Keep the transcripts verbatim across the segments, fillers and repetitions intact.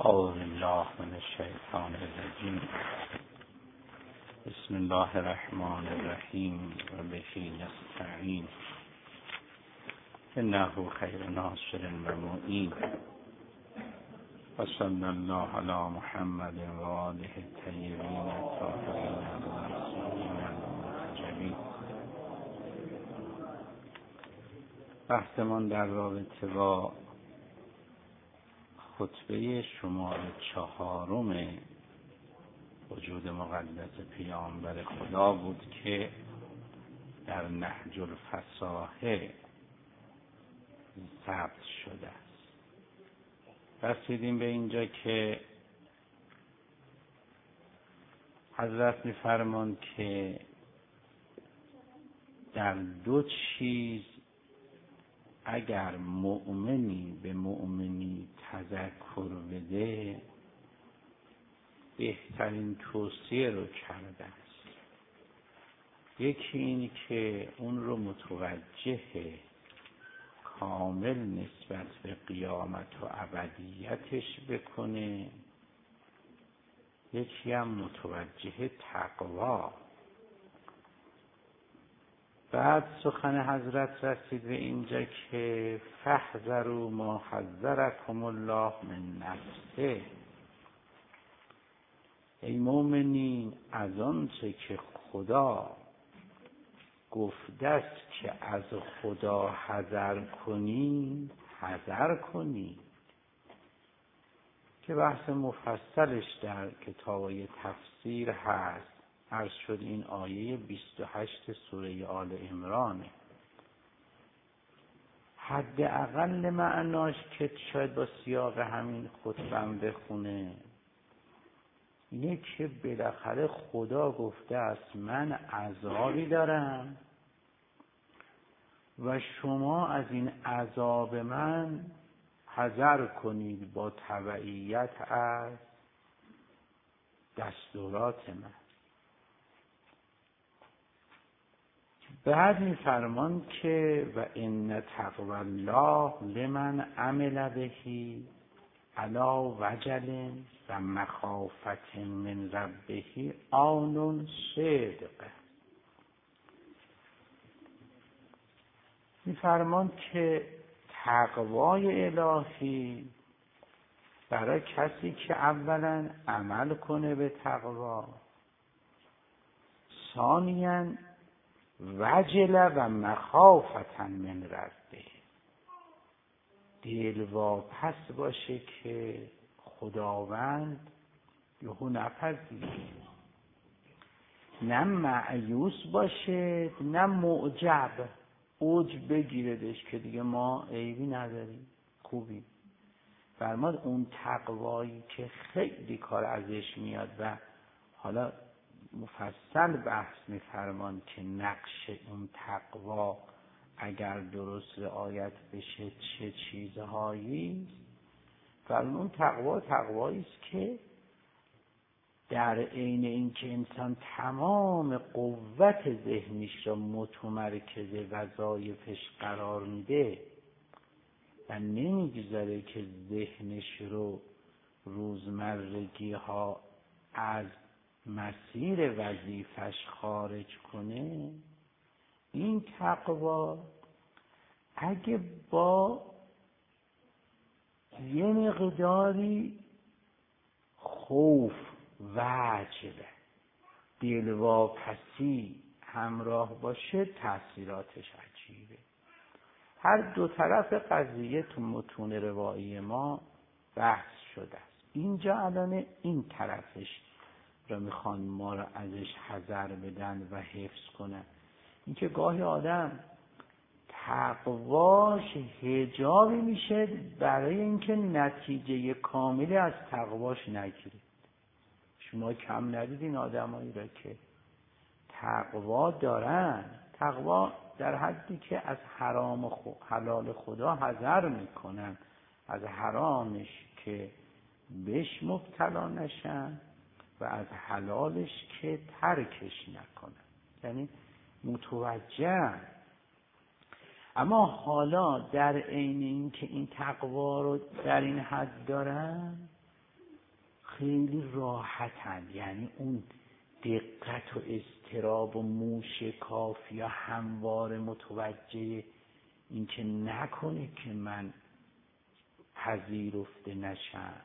اعوذ بالله من الشیطان الرجیم. بسم الله الرحمن الرحیم و به نستعین انه خیر ناصر و معین و صلی الله علی محمد و آله الطیبین الطاهرین المنتجبین. بحثمان در رابطه با خطبه شماره چهارم وجود مقدس پیامبر خدا بود که در نهج الفصاحه ثبت شده است. رسیدیم به اینجا که حضرت می‌فرماند که در دو چیز اگر مؤمنی به مؤمنی تذکر بده بهترین توصیه رو کرده است. یکی اینی که اون رو متوجه کامل نسبت به قیامت و ابدیتش بکنه، یکی هم متوجه تقوا. بعد سخن حضرت رسید به اینجا که فاحذروا ما حذرکم الله من نفسه. ای مؤمنین، از آنچه که خدا گفته است که از خدا حذر کنید حذر کنید، که بحث مفصلش در کتابای تفسیر هست. عرض شد این آیه بیست و هشت سوره آل عمرانه. حداقل معناش که شاید با سیاق همین خطبم بخونه اینه که بالاخره خدا گفته است من عذابی دارم و شما از این عذاب من حذر کنید با تبعیت از دستورات من. بعد می‌فرمان که و ان تقوی الله لمن عمل بهی علی وجل و مخافت من ربه آن صدق. می‌فرمان که تقوای الهی برای کسی که اولا عمل کنه به تقوا، ثانیاً وجل و مخافتا من ربه، دلواپس باشه که خداوند یهو نپذیره، نه مایوس باشه نه معجب اوج بگیردش که دیگه ما عیبی نداریم خوبی. فرماد اون تقوایی که خیلی کار ازش میاد و حالا مفصل بحث می‌فرمان که نقش اون تقوا اگر درست رعایت بشه چه چیزهایی است. فرمان اون تقوا تقوایی است که در عین اینکه انسان تمام قوت ذهنیش را متمرکز وظایفش قرار میده و نمیگذاره که ذهنش رو روزمرگی ها از مسیر وظیفش خارج کنه، این تقوا اگه با یه مقداری خوف، وجل، دلواپسی همراه باشه تأثیراتش عجیبه. هر دو طرف قضیه تو متون روایی ما بحث شده است. اینجا الان این طرفش را میخوان ما را ازش حذر بدن و حفظ کنن. اینکه گاهی آدم تقواش حجابی میشه برای اینکه نتیجه کاملی از تقواش نگیرید. شما کم ندید این آدمایی را که تقوا دارن، تقوا در حدی که از حرام و حلال خدا حذر میکنن، از حرامش که بهش مبتلا نشن و از حلالش که ترکش نکنن، یعنی متوجه. اما حالا در عین این که این تقوا رو در این حد دارن، خیلی راحتن، یعنی اون دقت و اضطراب و موشکاف یا همواره متوجه این که نکنه که من پذیرفته نشم،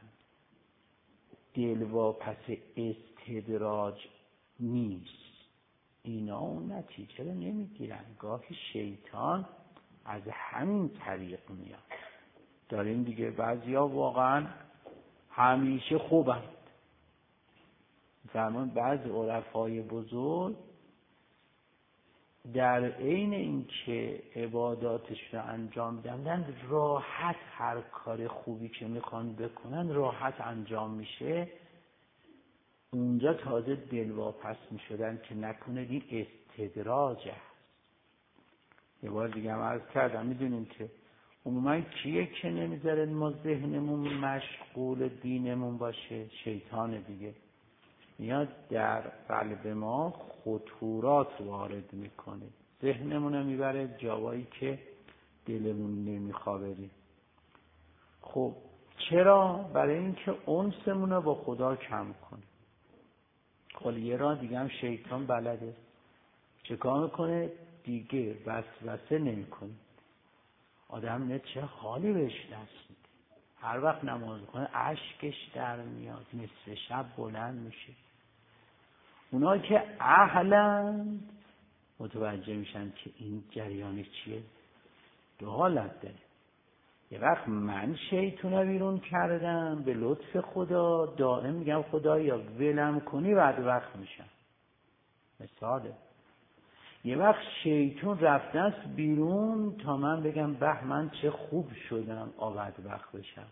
دلواپس استدراج نیست. اینا اون نتیجه رو نمیگیرن. گاهی شیطان از همین طریق میاد. داریم دیگه، بعضیا واقعا همیشه خوبند. زمان بعض عرفای بزرگ در عین اینکه عباداتش رو انجام میدن راحت، هر کار خوبی که میخوان بکنن راحت انجام میشه، اونجا تازه دلواپس میشدن که نکنه این استدراج هست. یه بار دیگه هم عرض کردم، میدونیم که عموما کیه که نمیذاره ما ذهنمون مشغول دینمون باشه؟ شیطان دیگه. میاد در قلب ما خطورات وارد میکنه، ذهنمون رو میبره جاهایی که دلمون نمیخواد بریم. خب چرا؟ برای اینکه انسمون رو با خدا کم کنه. خب یه راه دیگه هم شیطان بلده. چه کار میکنه؟ دیگه وسوسه نمیکنه. آدم نه چه حالی بهش دست میده، هر وقت نماز کنه اشکش در میاد، نصف شب بلند میشه. اونا که اهلن متوجه میشن که این جریان چیه. دو حالت داره. یه وقت من شیطون رو بیرون کردم به لطف خدا، دائم میگم خدایا ولم کنی، بعد وقت میشم. مثاله. یه وقت شیطون رفته است بیرون تا من بگم به من چه خوب شدم آبد وقت بشم.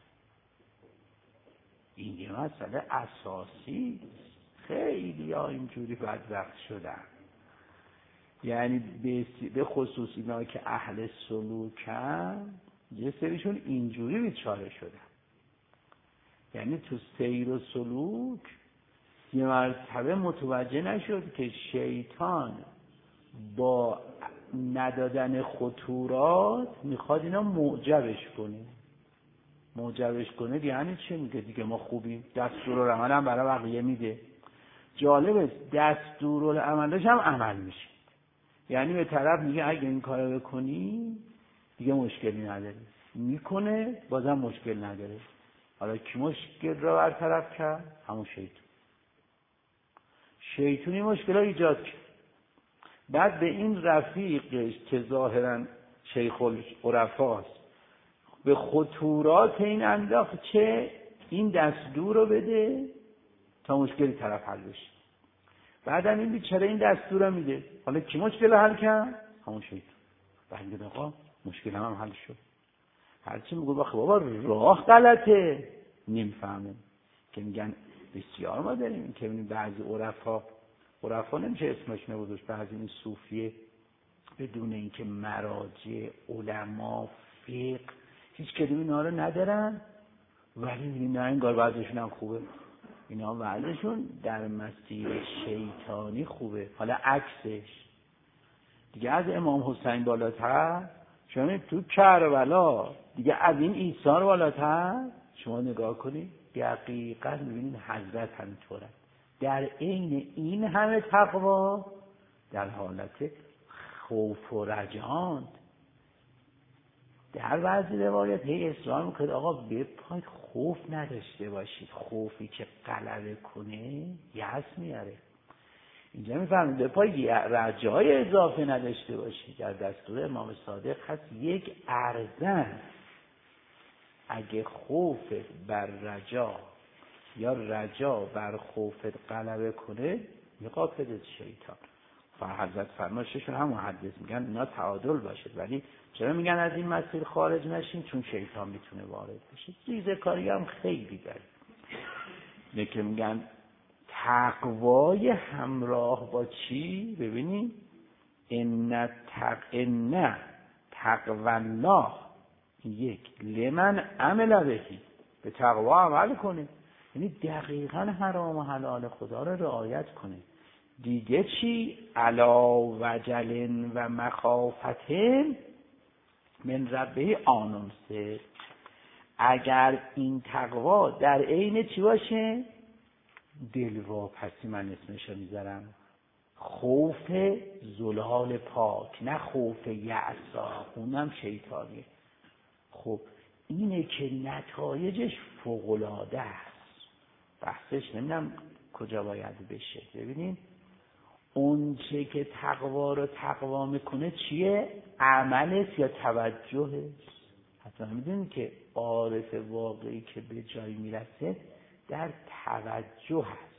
این یه مسئله اساسی. خیلی ها اینجوری بدبخت شدن. یعنی به خصوص اینا که اهل سلوکن، یه سریشون اینجوری بیچاره شدن. یعنی تو سیر و سلوک یه مرتبه متوجه نشد که شیطان با ندادن خطورات میخواد اینا معجبش کنه. معجبش کنه یعنی چی؟ میگه دیگه ما خوبیم، دستورالعمل هم برای بقیه میده. جالبه دستورالعملش هم عمل میشه. یعنی به طرف میگه اگه این کارو بکنی دیگه مشکلی نداره، میکنه بازم مشکل نداره. حالا کی مشکل رو برطرف کرد؟ همون شیطان. شیطانی مشکل رو ایجاد کرد. بعد به این رفیقش که ظاهرا شیخ العرفاست به خطورات این انداخت چه این دستور رو بده تا مشکلی طرف حل بشه. بعدم این بیچاره این دستور رو میده. حالا کی مشکل رو حل کرد؟ همون شیطان. بعد آقا مشکل هم, هم حل شد. هرچی میگه بخ بابا راه غلطه، نمیفهمه. که میگن بسیار ما داریم که ببینیم بعضی عرفا عرفا نمیشه اسمش نبودش، بعضی این صوفیه بدون اینکه مراجع علما فقه هیچ کدوم اینا رو ندارن، ولی نه انگار بعضیشون هم خوبه. اینا بعضیشون در مسیر شیطانی خوبه. حالا عکسش دیگه از امام حسین بالاتر، شما تو کربلا دیگه از این عیسی بالاتر شما نگاه کنید دقیقاً می‌بینید حضرت همینطوره. در عین این همه تقوا در حالت خوف و رجاند. در بعضی روایت هی اصرار میکنه آقا بپاید خوف نداشته باشید، خوفی که غلبه کنه یأس میاره. اینجا میفهمید بپاید رجای اضافه نداشته باشید. در دستور امام صادق هست یک ارزن اگه خوف بر رجا یا رجا بر خوفت غلبه کنه میقاپدت شیطان. حضرت فرمایششون هم محدث میگن اینا تعادل باشه. ولی چرا میگن از این مسیر خارج نشین؟ چون شیطان میتونه وارد بشه. ریزه کاری هم خیلی داره. نه که میگن تقوای همراه با چی؟ ببینید ان تق ان تقوا الله یک لمن عمل بهی، به تقوا عمل کنه. یعنی دقیقاً حرام و حلال خدا رو رعایت کنه. دیگه چی؟ علا وجل و مخافت من ربه آنونسه. اگر این تقوا در عین چی باشه؟ دلواپسی من اسمشو میذارم، خوف زلال پاک، نه خوف یأسا، اونم شیطانیه. خب اینه که نتایجش فوق‌العاده است. بحثش نمیدونم کجا باید بشه. ببینین اون چه که تقوا رو تقوا میکنه چیه؟ عملش یا توجهش؟ حتما میدونید که عارف واقعی که به جایی میرسه در توجه هست.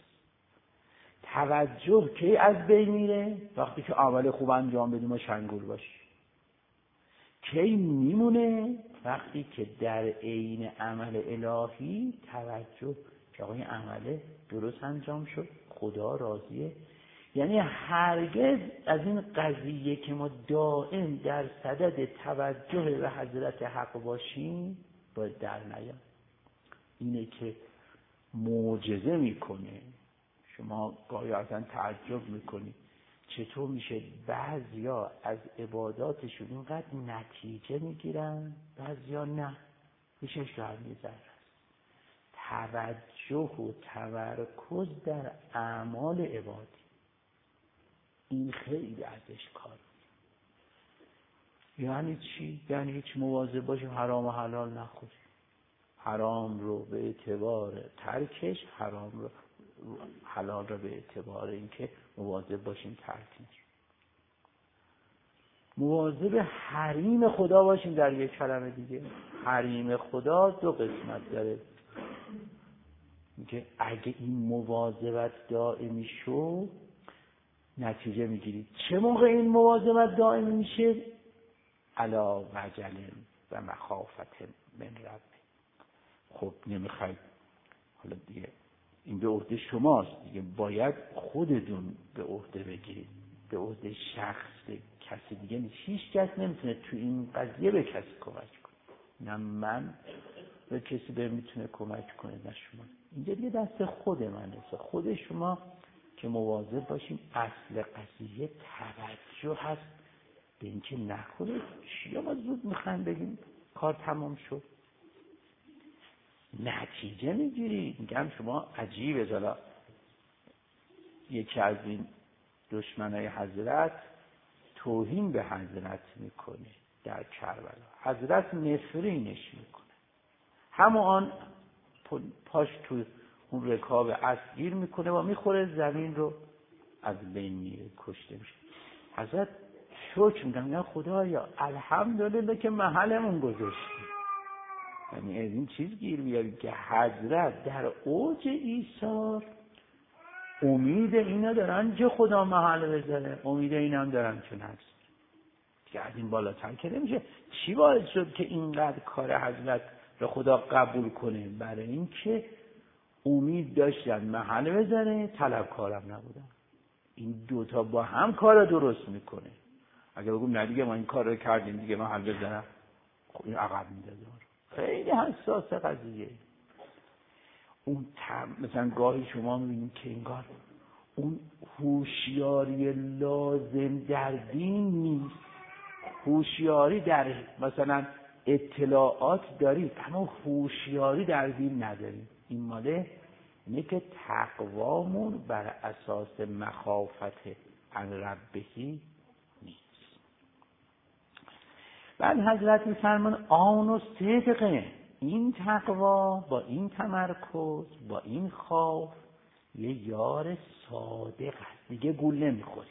توجه کی از بین میره؟ وقتی که عمل خوب انجام بدیم و شنگول باشی. کی میمونه؟ وقتی که در عین عمل الهی توجه که آقای عمل درست انجام شد، خدا راضیه. یعنی هرگز از این قضیه که ما دائم در صدد توجه به حضرت حق باشیم باید در نیاد. اینه که معجزه میکنه. شما گاهی اصلا تعجب میکنید چطور میشه بعضیا از عباداتشون اینقدر نتیجه میگیرن بعضیا نه، پیشش در میذارن. توجه و تمرکز در اعمال عبادی، این خیلی ازش کار. یعنی چی؟ یعنی هیچ مواظب باشیم حرام و حلال نخوریم. حرام رو به اعتبار ترکش، حرام رو حلال رو به اعتبار اینکه مواظب باشیم ترکش. مواظب حریم خدا باشیم. در یک کلمه دیگه حریم خدا دو قسمت داره. میگه اگه این مواظبت دائمی شد نتیجه میگیرید. چه موقع این مواظبت دائمی میشه؟ علا وجل و مخافت من رب. خب نمیخواید حالا دیگه این به عهده شماست دیگه، باید خودتون به عهده بگیرید، به عهده شخص کسی دیگه نیست. هیچ کس نمیتونه تو این قضیه به کسی کمک کنه، نه من به کسی به میتونه کمک کنه نه شما. اینجا دیگه دست خود منه، خود شما که مواظب باشیم. اصل قضیه توجه هست به اینکه نکنه چیا ما زود میخوایم بگیم کار تمام شد، نتیجه میگیری. میگم شما عجیبه زلا یکی از این دشمنای حضرت توهین به حضرت میکنه در کربلا، حضرت نفرینش میکنه، همون پاش تو اون رکاب اسب گیر میکنه و میخوره زمین رو از بین میره، کشته میشه. حضرت شکر میگم یا خدایا الحمدلله که محلمون گذاشتی. یعنی از این چیز گیر بیاری که حضرت در اوج ایثار امید اینا دارن که خدا محل بذاره، امید اینا هم دارن که نفس که از این بالاتر که نمیشه. چی باعث شد که اینقدر کار حضرت رو خدا قبول کنه؟ برای این که امید داشتن محل بذاره، طلبکارم نبودن. این دوتا با هم کار درست میکنه. اگه بگم نه دیگه ما این کار رو کردیم دیگه محل بذارم، خب این عقب میدازه. خیلی حساس قضیه. اون تم... مثلا گاهی شما میبینید که انگار اون هوشیاری لازم در دین نیست. هوشیاری در مثلا اطلاعات دارید اما هوشیاری در دین ندارید. این ماله اینه که تقوامون بر اساس مخافت عن ربهی نیست. بعد حضرت میفرمان آن و صدقه، این تقوا با این تمرکز با این خوف یه یار صادق هست، دیگه گول نمیخوری.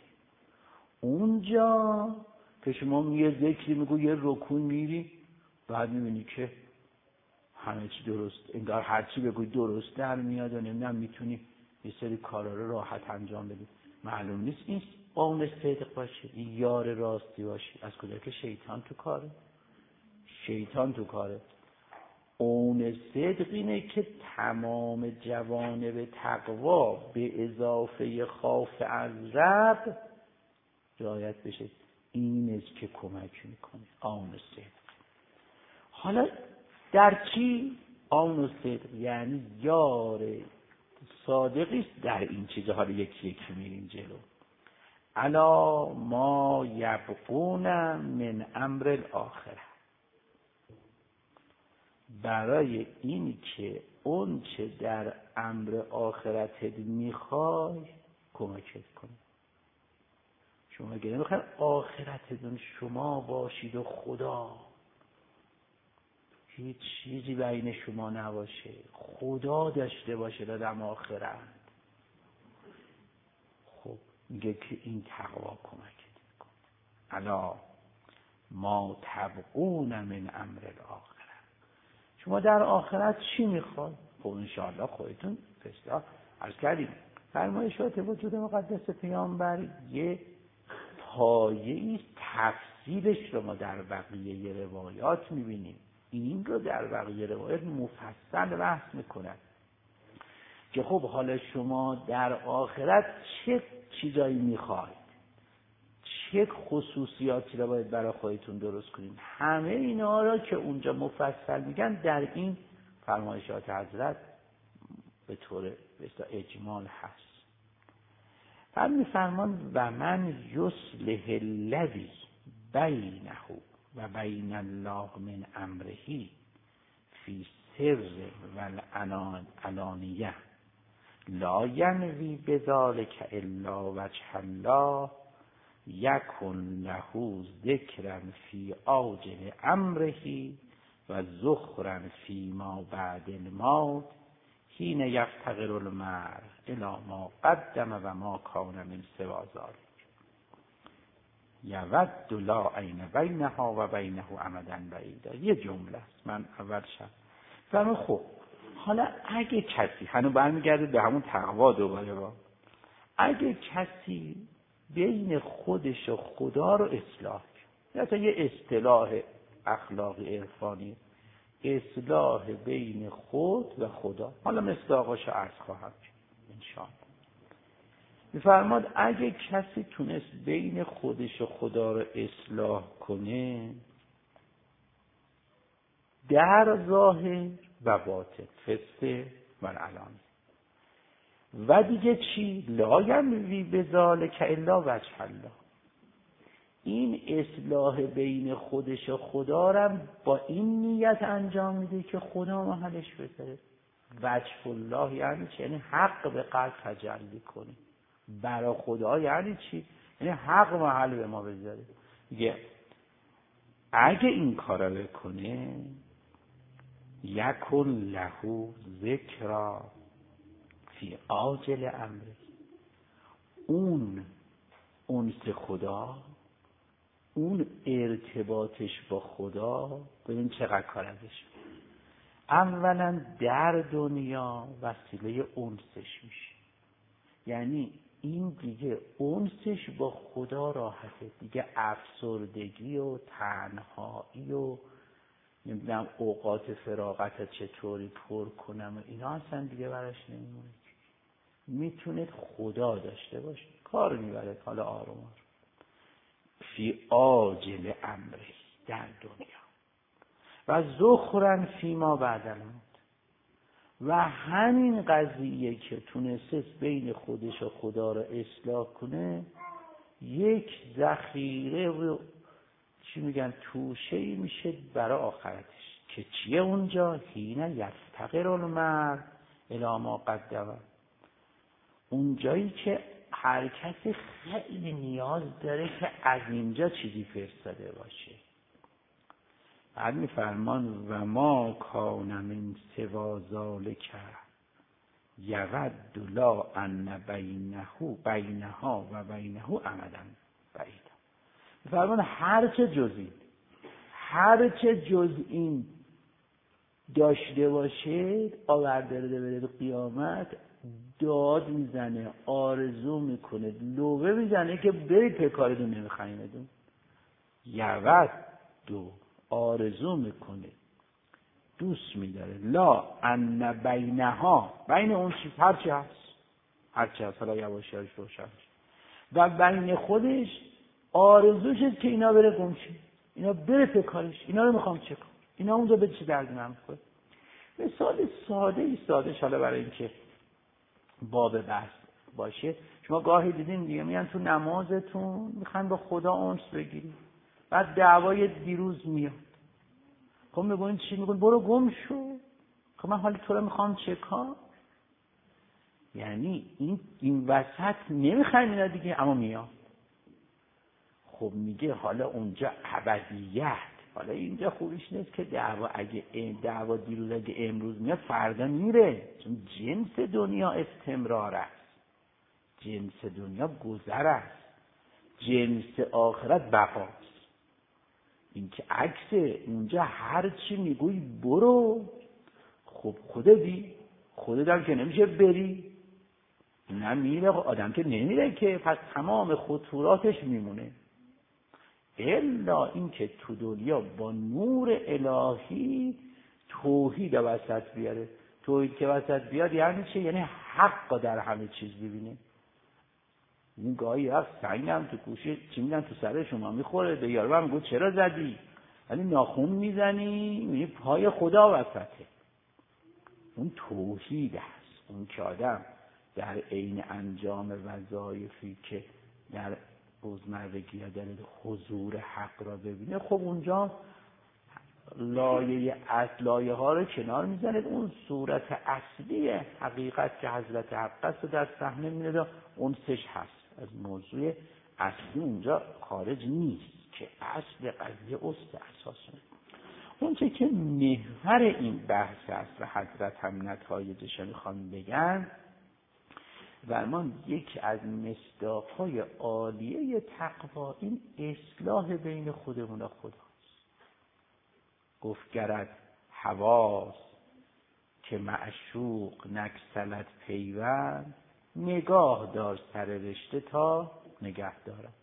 اونجا که شما یه ذکری میگو یه رکون میری بعد میبینی که همه چی درست، انگار هر چی بگوی درست در میاد و نمیدونم میتونی یه سری کارا رو راحت انجام بدی. معلوم نیست این قوم صدق باشه، این یار راستی باشه. از کجا که شیطان تو کاره، شیطان تو کاره. اون صدق اینه که تمام جوانب تقوا به اضافه خوف از رب رعایت بشه. این است که کمک میکنه آن صدق. حالا در چی آن صدق؟ یعنی یار صادقی است در این چیزها رو یکی یکی میریم جلو. الا ما یبقون من امر الاخره، برای این که اون چه در امر آخرتت میخوای کمکت کنه. شما اگه نمیخوای آخرتتون شما باشید و خدا، هیچ چیزی بین شما نباشه، خدا داشته باشه دادم آخرت، خب میگه که این تقوا کمکت میکنه. الا ما تبغون من امر الاخره. شما در آخرت چی میخواد؟ خب انشاءالله خودتون فستا عرض کردیم فرمایشات وجود مقدس پیامبر یه پایه‌ای تفصیلش رو ما در بقیه روایات میبینیم. این رو در بقیه روایات مفصل بحث میکنن که خب حالا شما در آخرت چه چیزایی میخواید، چه خصوصیاتی رو باید برای خودتون درست کنید. همه اینا را که اونجا مفصل میگن در این فرمایشات حضرت به طور اجمال هست. هم میفرمان و من یصلح الذی بینه و بین الله من امره فی سر و العلانیه لا ینوی بذلک الا وجه الله یکن له ذکرا فی عاجل امره و ذخرا فی ما بعد الموت حین یفتقر المرء الی ما قدم و ما کان من سوی ذلک یود لا عین بینها و بینه امدا بعیدا. یه جمله است، من اول شب فرمون خب حالا اگه کسی هنو برمیگرده به همون تقوا دوباره با اگه کسی بین خودش و خدا رو اصلاح کنه، یا تا یه اصطلاح اخلاقی عرفانی، اصلاح بین خود و خدا، حالا مصداقاشو عرض خواهم کرد انشاءالله. میفرماد اگه کسی تونست بین خودش و خدا رو اصلاح کنه در ظاهر و باطن، فسته و العلانیه، و دیگه چی؟ لا ینوی بذلک الا وجه الله، این اصلاح بین خودش و خدا رو با این نیت انجام میده که خدا محلش بذاره. وجه الله یعنی چی؟ یعنی حق به قلب تجلی کنه. برای خدا یعنی چی؟ یعنی حق محل به ما بذاره. میگه اگه این کار رو بکنه یکن له ذکرا فی عاجل امره، اون انس خدا، اون ارتباطش با خدا، ببین چقدر کار ازش. اولا در دنیا وسیله انسش میشه، یعنی این دیگه انسش با خدا راحته، دیگه افسردگی و تنهایی و نمیدونم اوقات فراغت چطوری پر کنم و اینا اصلا دیگه براش نمیمونه. میتونه خدا داشته باشه، کار میبره حالا آروم آروم فی عاجل امره در دنیا و ذخرا فی ما بعد الموت، و همین قضیه که تونست بین خودش و خدا رو اصلاح کنه یک ذخیره و چی میگن توشه‌ای میشه برای آخرتش که چیه اونجا؟ حین یفتقر المرء الی ما قدم، اونجایی که هر کسی خیلی نیاز داره که از اینجا چیزی فرستاده باشه. بعد میفرمان و ما کان من سوی ذلک یود لا ان بینه بینها و بینه امدا بعیدا. میفرمان هر چه جز این هر چه جز این داشته باشه آورده بره به قیامت داد میزنه، آرزو میکنه، لوبه میزنه که برید به کارتون نمیخواین. یود دو آرزو میکنه، دوست میداره، لا ان بینها، بین اون چیز هر چی هست هر چی هست حالا یواشی هاش روشن، و بین خودش آرزوشه که اینا بره گمشه، اینا بره به کارش، اینا رو میخوام چه کنم، اینا اونجا به چه دردی من میخوره. مثال ساده ای ساده حالا برای اینکه باب بحث باشه، شما گاهی دیدین دیگه میان تو نمازتون میخوان با خدا انس بگیرید، بعد دعوای دیروز میاد، خب میگن چی؟ میگن برو گم شو. خب من حالا تو رو میخوام چه کار؟ یعنی این این وسط نمیخوایم اینا دیگه، اما میاد. خب میگه حالا اونجا ابدیت، حالا اینجا خوبیش نیست که دعوا اگه دعوا دیروز اگه امروز میاد فردا میره، چون جنس دنیا استمرار است، جنس دنیا گذر است، جنس آخرت بقاست. این که عکس اونجا هر چی میگوی برو، خب خودت دی خودت هم که نمیشه بری، نمیره آدم که نمیره که، پس تمام خطوراتش میمونه. الا این که تو دنیا با نور الهی توحید وسط بیاره. توحید که وسط بیاد یعنی چه؟ یعنی حق در همه چیز ببینه. این گاهی وقت سنگ هم تو گوشه چی میدن تو سر شما میخوره، به یارو هم گفت چرا زدی؟ ولی ناخون میزنی میبینی پای خدا وسطه. اون توحید هست، اون که آدم در عین انجام وظایفی که در روزمرگی یا در حضور حق را ببینه، خب اونجا لایه اصل لایه ها رو کنار میزنه، اون صورت اصلی حقیقت که حضرت حق است در صحنه میاد، اون سش هست، از موضوع اصلی اونجا خارج نیست که اصل قضیه است اساسا. اون چه که محور این بحث است و حضرت هم نتایجش میخوان بگن، و ما یکی از مصداق‌های عالیه تقوا این اصلاح بین خودمون و خداست. گفت گرت حواس که معشوق نکسلت پیوند، نگاه دار سر رشته تا نگه دارد.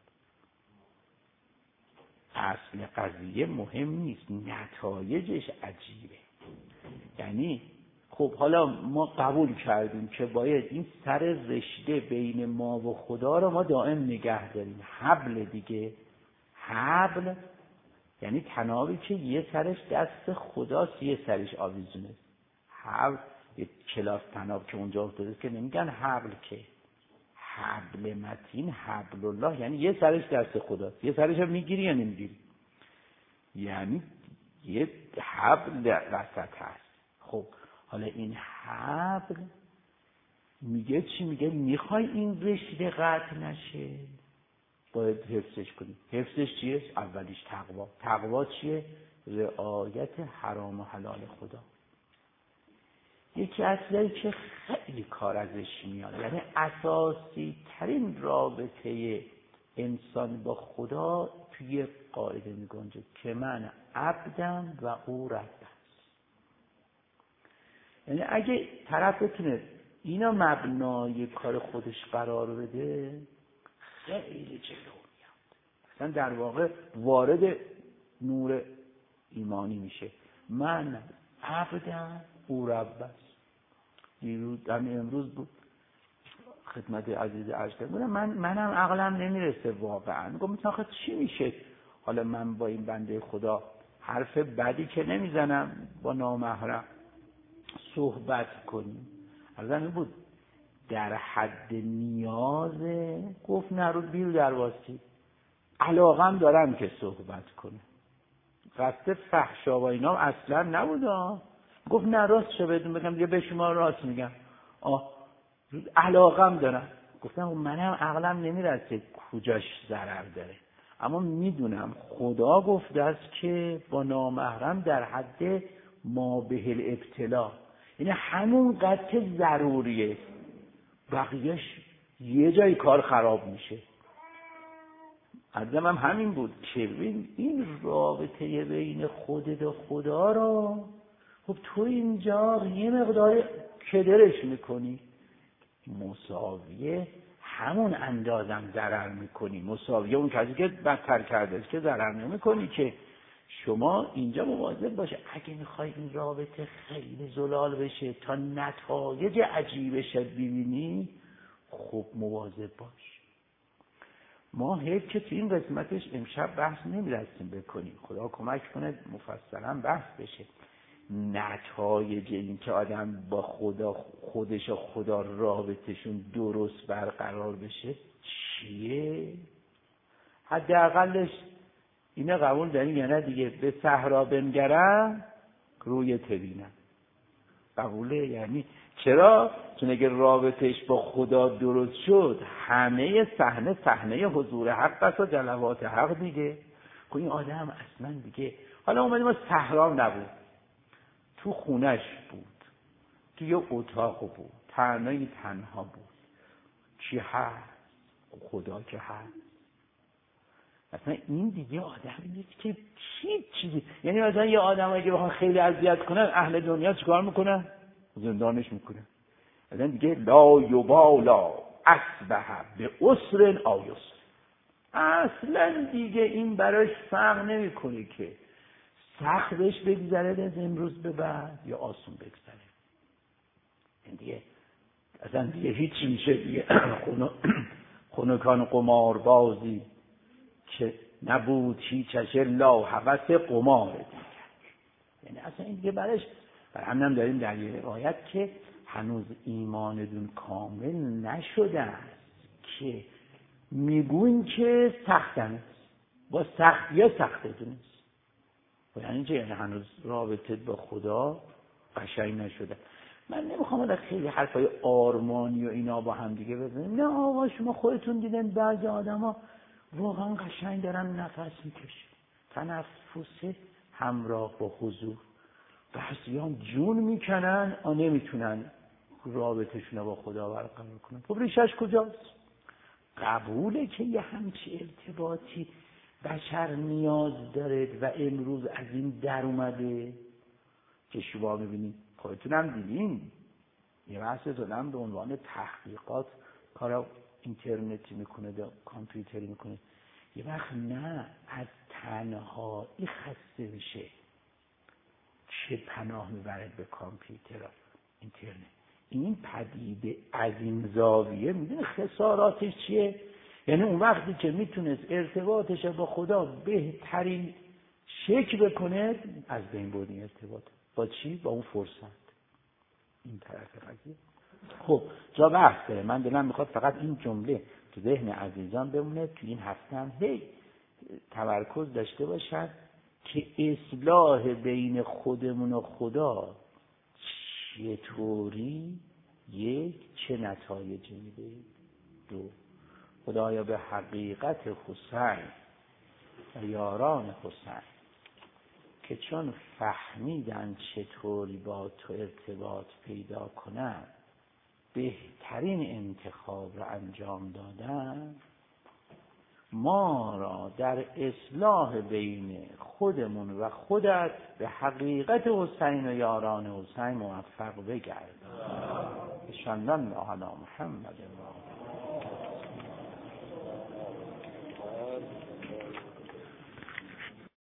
اصل قضیه مهم نیست، نتایجش عجیبه. یعنی خب حالا ما قبول کردیم که باید این سر رشته بین ما و خدا رو ما دائم نگه داریم. حبل دیگه، حبل یعنی تنابی که یه سرش دست خداست یه سرش آویزونه. حبل یه کلاس تناب که اونجا افتاده که نمیگن حبل، که حبل متین حبل الله، یعنی یه سرش دست خداست یه سرش هم میگیری یا نمیگیری، یعنی یه حبل وسط هست. خب حالا این حبل میگه چی؟ میگه میخوای این رشته قطع نشه باید حفظش کنی. حفظش چیه؟ اولیش تقوا. تقوا چیه؟ رعایت حرام و حلال خدا. یکی از چیزایی که خیلی کار ازش میاد، یعنی اساسی ترین رابطه انسان با خدا توی قاعده میگنجه که من عبدم و او رب است. یعنی اگه طرف بتونه اینا مبنای کار خودش قرار بده خیلی جلو میاد، اصلا در واقع وارد نور ایمانی میشه. من عبدم او رب است. دیروز همین امروز بود خدمت عزیز عرض کردم، من منم عقلم نمیرسه واقعا. گفتم مثلا آخه چی میشه حالا من با این بنده خدا حرف بدی که نمیزنم با نامحرم صحبت کنیم. از همین بود در حد نیازه، گفت نرو بیرو درواسی، علاقم دارم که صحبت کنه، قصد فحشا و اینا اصلا نبوده. گفت نه راست چه بدون بگم دیگه به شما راست میگم، آه علاقم دارم. گفتم منم عقلم نمیرسه کجاش ضرر داره، اما میدونم خدا گفته است که با نامحرم در حد ما به الابتلا، یعنی همون قدر که ضروریه، بقیهش یه جای کار خراب میشه. عزم هم همین بود که این رابطه بین خودت و خدا رو خب تو اینجا یه مقدار کدرش میکنی، مساویه همون اندازم ضرر میکنی، مساویه اون کسی که بدتر کرده که ضرر نمیکنی. که شما اینجا مواظب باشه اگه میخوای این رابطه خیلی زلال بشه تا نتایج عجیبش ببینی، خب مواظب باش. ما حیف که تو این قسمتش امشب بحث نمیرسیم بکنیم، خدا کمک کنه مفصلا بحث بشه. نتایج این که آدم با خدا خودش و خدا رابطشون درست برقرار بشه چیه؟ حداقلش اینه قبول دارین یا نه دیگه؟ به صحرا بنگرم روی تبینم. قبوله؟ یعنی چرا؟ چون اگه رابطش با خدا درست شد همه صحنه صحنه حضور حق است و جلوات حق دیگه. خب این آدم اصلا دیگه، حالا اومدیم ما صحرا نبود، تو خونش بود، تو یه اتاق بود، تنهایی تنها بود. کی هست؟ خدا که هست. اصلا این دیگه آدم نیست که هیچ چیزی، یعنی مثلا یه آدم اگه بخوان خیلی اذیت کنن اهل دنیا چیکار میکنن؟ زندانش میکنن. اصلا دیگه لا یبالا اصبح به عسر او یسر، اصلا دیگه این براش فرق نمیکنه که سخت بهش بگذره از امروز به بعد یا آسون بگذره. این دیگه اصلا دیگه هیچی میشه دیگه. خنکان قمار بازی که نبود هیچش الا هوس قمار دیگر. یعنی اصلا این دیگه برش بر همینم داریم در یه روایت که هنوز ایماندون کامل نشده است که میگوین که سختن است، با سخت یا سخت دونست. یعنی چه؟ یعنی هنوز رابطه با خدا قشنگ نشده. من نمیخوام در خیلی حرفای آرمانی و اینا با هم دیگه بزنیم. نه آقا شما خودتون دیدن بعضی آدم ها واقعا قشنگ دارن نفس میکشن، تنفس همراه با حضور. بعضی هم جون میکنن و نمیتونن رابطهشون رو با خدا برقرار کنن. خب ریشش کجاست؟ قبوله که یه همچی ارتباطی بشر نیاز داره و امروز از این در اومده که شما ببینید، خودتون هم دیدین یه بحث دادم به عنوان تحقیقات کارا اینترنتی میکنه یا کامپیوتری میکنه، یه وقت نه از تنهایی خسته بشه چه پناه میبرد به کامپیوتر اینترنت. این پدیده از این زاویه میدونه خساراتش چیه؟ یعنی اون وقتی که میتونست ارتباطش با خدا بهترین شکل بکنه از بین برد این ارتباط. با چی؟ با اون فرصت. این طرف قضیه. خب جا بحث داره. من دلم میخواد فقط این جمله تو ذهن عزیزان بمونه، تو این هفته هم هی تمرکز داشته باشن که اصلاح بین خودمون و خدا چطوری، یک، چه نتایجی میده، دو، خدایا به حقیقت حسین و یاران حسین که چون فهمیدن چطوری با تو ارتباط پیدا کنن بهترین انتخاب را انجام دادن، ما را در اصلاح بین خودمون و خودت به حقیقت حسین و یاران حسین موفق بگرد. اشهد ان لا اله الا محمد